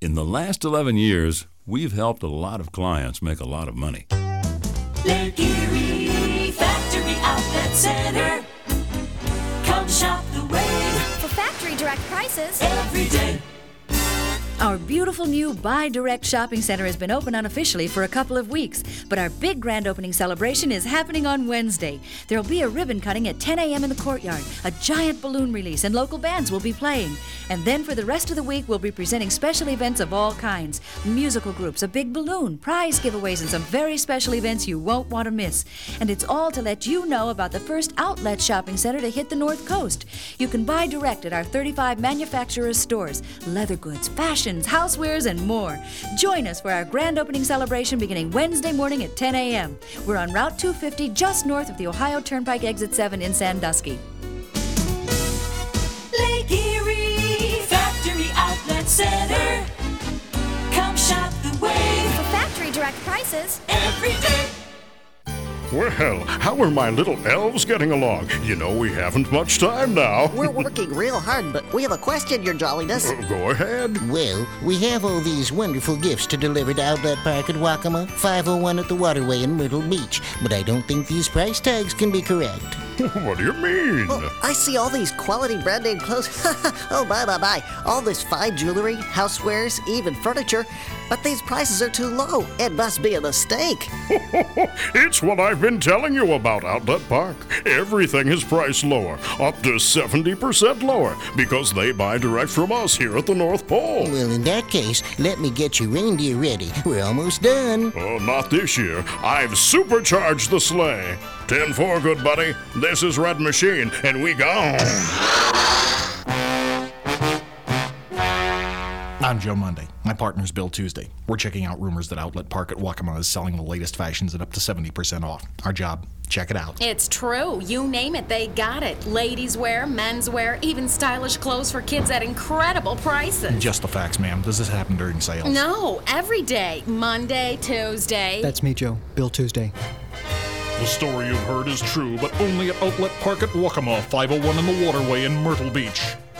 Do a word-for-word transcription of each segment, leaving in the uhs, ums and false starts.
In the last eleven years, we've helped a lot of clients make a lot of money. Lake Erie Factory Outlet Center. Come shop the way. For factory direct prices every day. Our beautiful new Buy Direct Shopping Center has been open unofficially for a couple of weeks, but our big grand opening celebration is happening on Wednesday. There'll be a ribbon cutting at ten a.m. in the courtyard, a giant balloon release, and local bands will be playing. And then for the rest of the week, we'll be presenting special events of all kinds. Musical groups, a big balloon, prize giveaways, and some very special events you won't want to miss. And it's all to let you know about the first outlet shopping center to hit the North Coast. You can buy direct at our thirty-five manufacturers stores, leather goods, fashion, housewares, and more. Join us for our grand opening celebration beginning Wednesday morning at ten a.m. We're on Route two fifty, just north of the Ohio Turnpike Exit seven in Sandusky. Lake Erie Factory Outlet Center. Come shop the way. For factory direct prices every day. Well, how are my little elves getting along? You know we haven't much time now. We're working real hard, but we have a question, Your Jolliness. Uh, go ahead. Well, we have all these wonderful gifts to deliver to Outlet Park at Waccamaw, five oh one at the Waterway in Myrtle Beach, but I don't think these price tags can be correct. What do you mean? Oh, I see all these quality brand name clothes. Oh, bye, bye, bye. All this fine jewelry, housewares, even furniture. But these prices are too low. It must be a mistake. It's what I've been telling you about Outlet Park. Everything is priced lower, up to seventy percent lower, because they buy direct from us here at the North Pole. Well, in that case, let me get your reindeer ready. We're almost done. Oh, not this year. I've supercharged the sleigh. ten four, good buddy. This is Red Machine, and we gone. I'm Joe Monday. My partner's Bill Tuesday. We're checking out rumors that Outlet Park at Waccamaw is selling the latest fashions at up to seventy percent off. Our job, check it out. It's true. You name it, they got it. Ladies wear, men's wear, even stylish clothes for kids at incredible prices. Just the facts, ma'am. Does this happen during sales? No, every day. Monday, Tuesday. That's me, Joe. Bill Tuesday. The story you've heard is true, but only at Outlet Park at Waccamaw, five oh one in the Waterway in Myrtle Beach.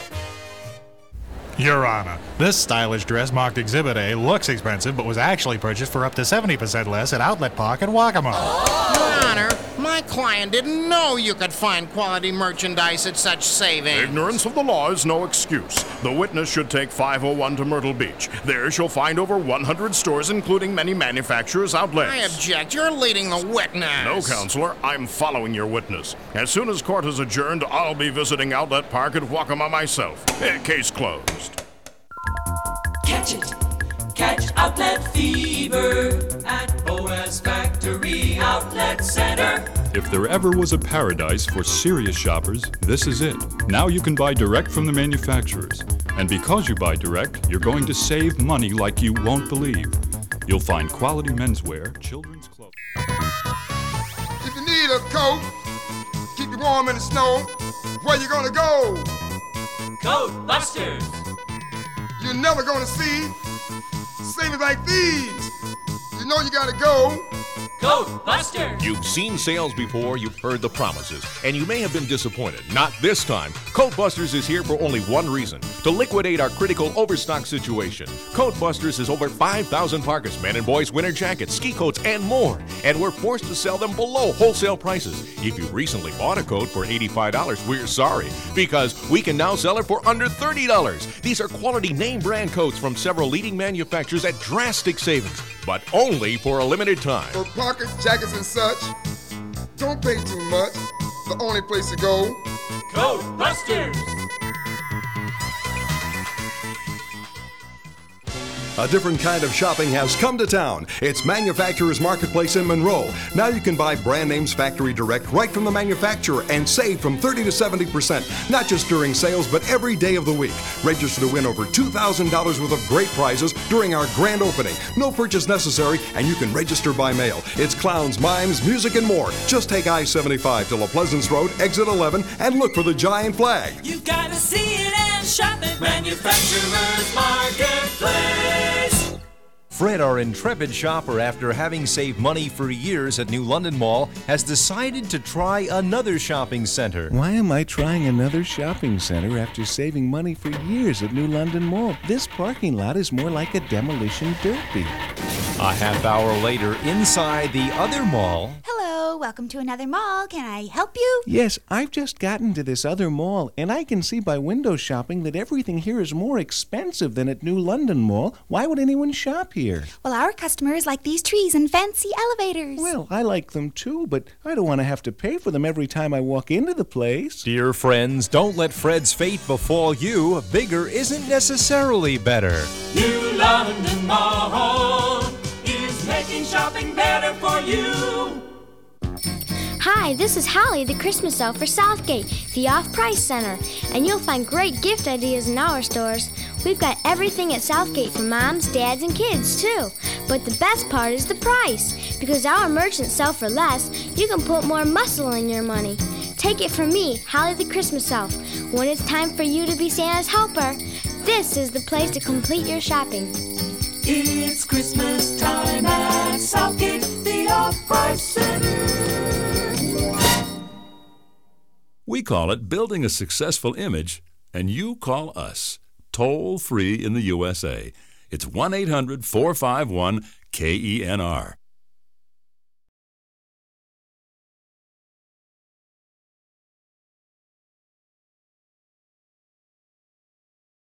Your Honor, this stylish dress marked Exhibit A looks expensive, but was actually purchased for up to seventy percent less at Outlet Park at Waccamaw. Your Honor, my client didn't know you could find quality merchandise at such savings. Ignorance of the law is no excuse. The witness should take five oh one to Myrtle Beach. There she'll find over one hundred stores, including many manufacturers' outlets. I object. You're leading the witness. No, Counselor. I'm following your witness. As soon as court is adjourned, I'll be visiting Outlet Park at Waccamaw myself. Eh, case closed. Catch it. Catch outlet fever at Boaz Factory Outlet Center. If there ever was a paradise for serious shoppers, this is it. Now you can buy direct from the manufacturers. And because you buy direct, you're going to save money like you won't believe. You'll find quality menswear, children's clothes. If you need a coat, keep you warm in the snow, where you gonna go? Coat Busters. You're never gonna see savings like these. You know you gotta go. Coat Busters. You've seen sales before, you've heard the promises, and you may have been disappointed. Not this time. Coat Busters is here for only one reason: to liquidate our critical overstock situation. Coat Busters has over five thousand parkas, men and boys winter jackets, ski coats, and more. And we're forced to sell them below wholesale prices. If you recently bought a coat for eighty-five dollars, we're sorry, because we can now sell it for under thirty dollars. These are quality name brand coats from several leading manufacturers at drastic savings, but only for a limited time. For pockets, jackets, and such, don't pay too much. The only place to go. Coat Busters. A different kind of shopping has come to town. It's Manufacturers Marketplace in Monroe. Now you can buy brand names factory direct right from the manufacturer and save from thirty to seventy percent, not just during sales, but every day of the week. Register to win over two thousand dollars worth of great prizes during our grand opening. No purchase necessary, and you can register by mail. It's clowns, mimes, music, and more. Just take I seventy-five to La Pleasance Road, exit eleven, and look for the giant flag. You've got to see it and shop at Manufacturers Marketplace. Fred, our Our intrepid shopper, after having saved money for years at New London Mall, has decided to try another shopping center. Why am I trying another shopping center after saving money for years at New London Mall? This parking lot is more like a demolition derby. A half hour later, inside the other mall. Hello, welcome to another mall. Can I help you? Yes, I've just gotten to this other mall, and I can see by window shopping that everything here is more expensive than at New London Mall. Why would anyone shop here? Well, our customers like these trees and fancy elevators. Well, I like them too, but I don't want to have to pay for them every time I walk into the place. Dear friends, don't let Fred's fate befall you. Bigger isn't necessarily better. New London Mall is making shopping better for you. Hi, this is Hallie, the Christmas elf for Southgate, the off-price center, and you'll find great gift ideas in our stores. We've got everything at Southgate for moms, dads, and kids, too. But the best part is the price. Because our merchants sell for less, you can put more muscle in your money. Take it from me, Hallie the Christmas elf. When it's time for you to be Santa's helper, this is the place to complete your shopping. It's Christmas time at Southgate, the off-price center. We call it building a successful image, and you call us. Toll free in the U S A. It's one eight hundred four five one K E N R.